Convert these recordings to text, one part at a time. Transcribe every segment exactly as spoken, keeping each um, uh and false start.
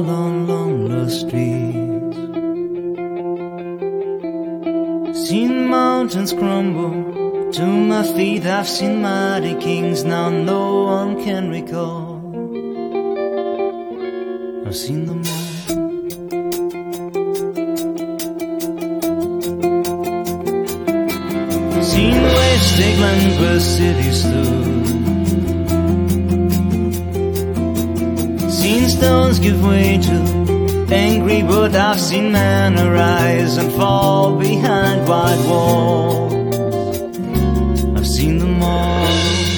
along long lost streets. Seen mountains crumble to my feet. I've seen mighty kings now no one can recall. I've seen them all. Seen waves take land where cities stood. Seen stones give way to angry wood. I've seen men arise and fall behind white walls. I've seen them all.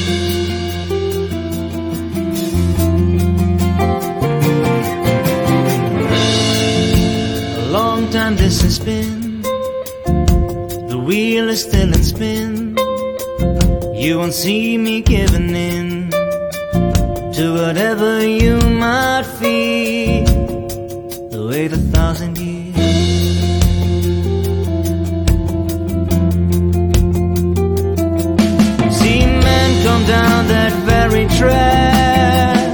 A long time this has been. The wheel is still in spin. You won't see me giving in to whatever you might feel. The wait a thousand years. See men come down that very track.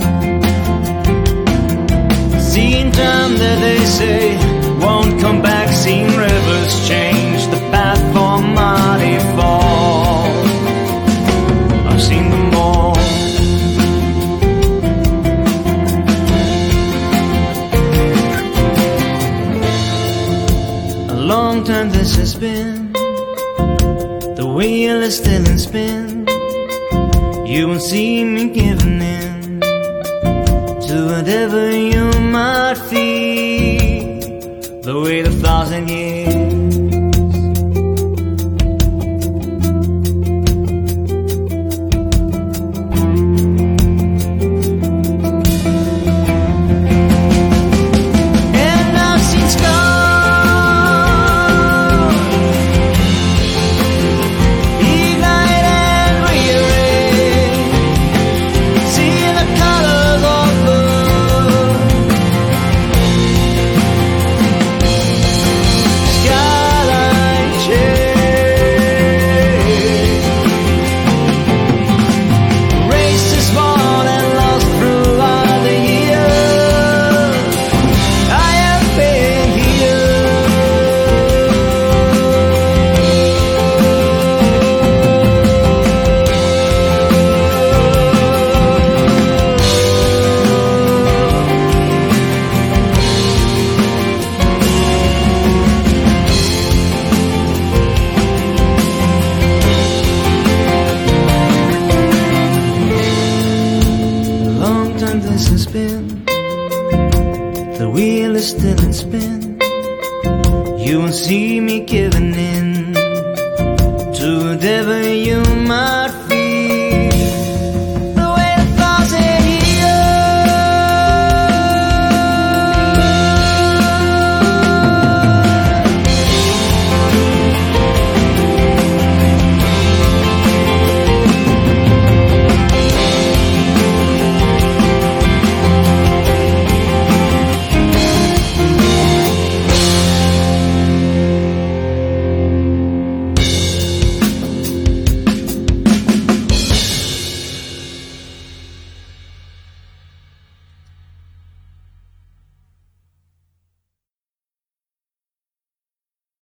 Seen time that they say won't come back. Seen rivers change the path for mighty fall. I've seen them all. A long time this has been. The wheel is still in spin. You won't see me giving in to whatever you might feel. The wait a thousand years. This has been. The wheel is still in spin. You won't see me giving in to whatever you might